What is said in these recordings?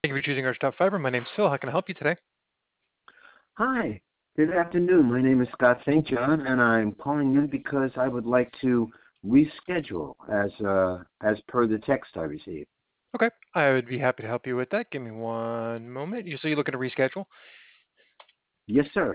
Thank you for choosing Arch Fiber. My name's Phil. How can I help you today? Hi, good afternoon. My name is Scott St. John, and I'm calling in because I would like to reschedule as per the text I received. Okay, I would be happy to help you with that. Give me one moment. So you're looking to reschedule? Yes, sir.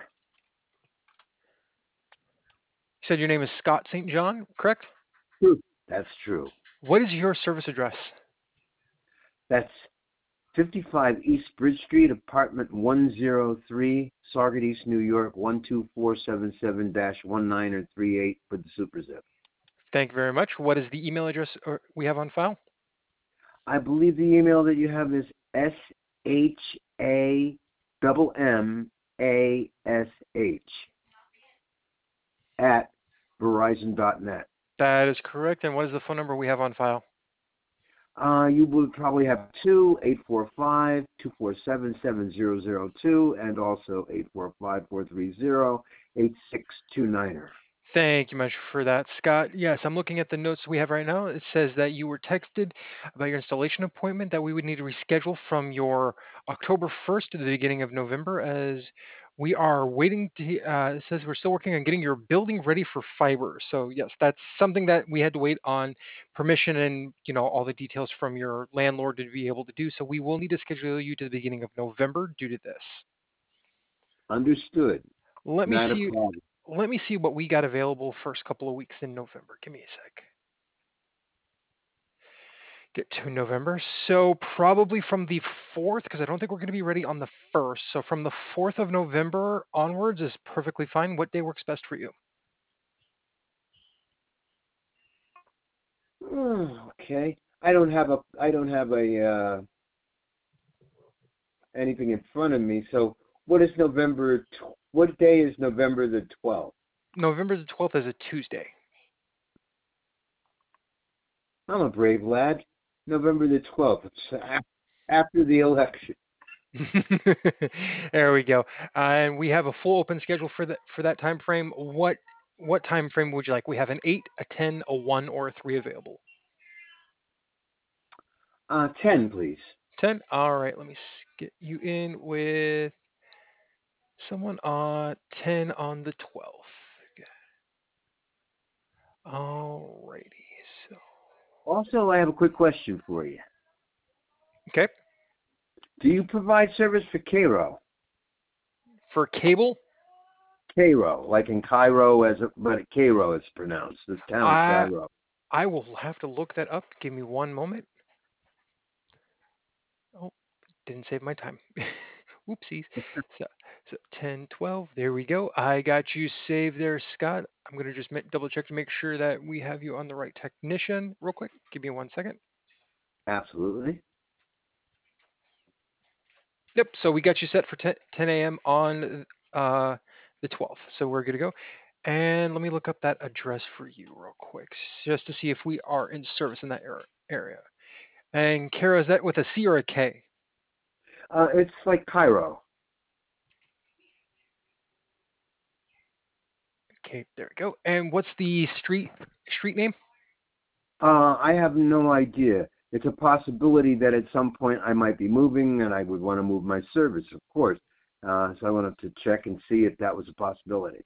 You said your name is Scott St. John, correct? True. That's true. What is your service address? That's 55 East Bridge Street, apartment 103, Sauget East, New York 12477-19 or 38 for the Super Zip. Thank you very much. What is the email address we have on file? I believe the email that you have is SHAMMASH at Verizon.net. That is correct. And what is the phone number we have on file? You would probably have 2-845-247-7002 and also 845-430-8629. Thank you much for that, Scott. Yes, I'm looking at the notes we have right now. It says that you were texted about your installation appointment that we would need to reschedule from your October 1st to the beginning of November as we are waiting to, it says we're still working on getting your building ready for fiber. So yes, that's something that we had to wait on permission and, all the details from your landlord to be able to do. So we will need to schedule you to the beginning of November due to this. Understood. Let me Not a see problem. let me see what we got available first couple of weeks in November. Give me a sec. Get to November. So probably from the 4th, because I don't think we're going to be ready on the 1st. So from the 4th of November onwards is perfectly fine. What day works best for you? Okay. I don't have a anything in front of me. So what day is November the 12th? November the 12th is a Tuesday. I'm a brave lad. November the 12th. It's after the election. There we go. And we have a full open schedule for that time frame. What time frame would you like? We have an 8, a 10, a 1, or a 3 available. 10, please. 10. All right, let me get you in with someone on 10 on the 12th. Alrighty. So, Also, I have a quick question for you. okay. Do you provide service for Cairo? For cable, Cairo, like in Cairo, but Cairo is pronounced. The town of I Cairo. I will have to look that up. Give me one moment. Oh, didn't save my time. Oopsies. So, so 10, 12. There we go. I got you saved there, Scott. I'm going to just double check to make sure that we have you on the right technician real quick. Give me one second. Absolutely. Yep. So we got you set for 10 a.m. on uh, the 12th. So we're good to go. And let me look up that address for you real quick, just to see if we are in service in that area. And Kara, is that with a C or a K? It's like Cairo. Okay, there we go. And what's the street name? I have no idea. It's a possibility that at some point I might be moving, and I would want to move my service, of course. So I wanted to check and see if that was a possibility.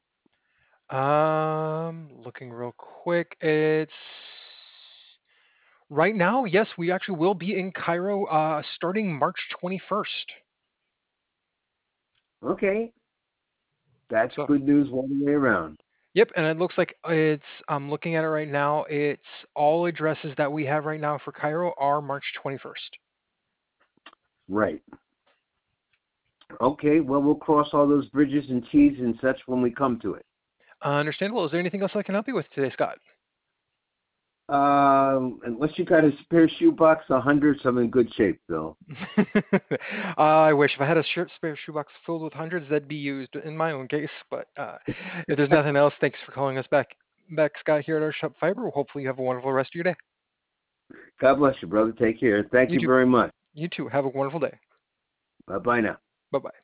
Looking real quick. It's right now. Yes, we actually will be in Cairo starting March 21st. Okay, that's So, good news all the way around. yep, and it looks like I'm looking at it right now. It's all addresses that we have right now for Cairo are March 21st. Right. Okay, well, we'll cross all those bridges and T's and such when we come to it. Understandable. Is there anything else I can help you with today, Scott? Unless you got a spare shoebox, 100, so I'm in good shape, Bill. I wish if I had a spare shoebox filled with hundreds, that'd be used in my own case. But if there's nothing else, thanks for calling us back, Scott, here at our shop Fiber. Hopefully, you have a wonderful rest of your day. God bless you, brother. Take care. Thank You you too. very much. You too. Have a wonderful day. Bye-bye now. Bye bye.